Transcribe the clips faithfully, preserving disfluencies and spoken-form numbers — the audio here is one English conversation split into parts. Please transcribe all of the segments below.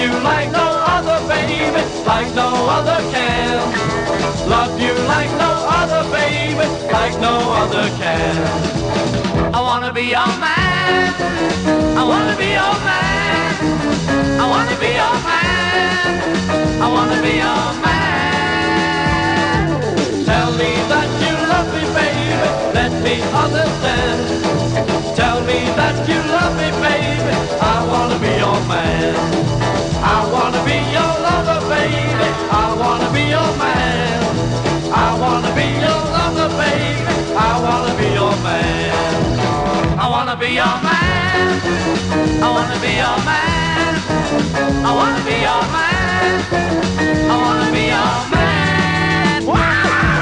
you like no other, baby, like no other can. Love you like no other, baby, like no other can. I wanna be your man. I wanna be your man. I wanna be your man. I wanna be your man. Tell me that you love me, baby. Let me understand. Tell me that you love me, baby. I wanna be your man. I wanna be your lover, baby. I wanna be your man. I wanna be your lover, baby. I wanna be your man. I wanna be your man. I wanna be your man. I wanna be your man. I wanna be your man. Wow!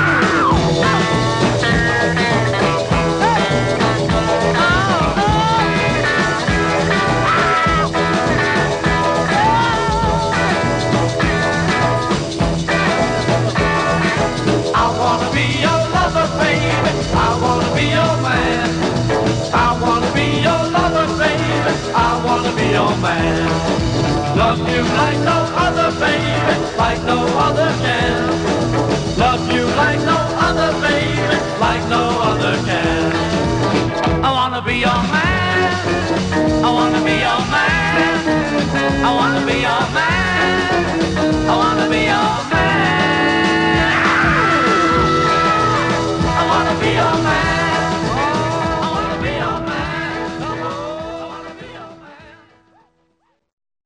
I wanna be your lover, baby. I wanna be your man. I wanna be your lover, baby. I wanna be your man. Love you like no other, baby, like no other can. Love you like no other, baby, like no other can. I wanna be your man. I wanna be your man. I wanna be your man.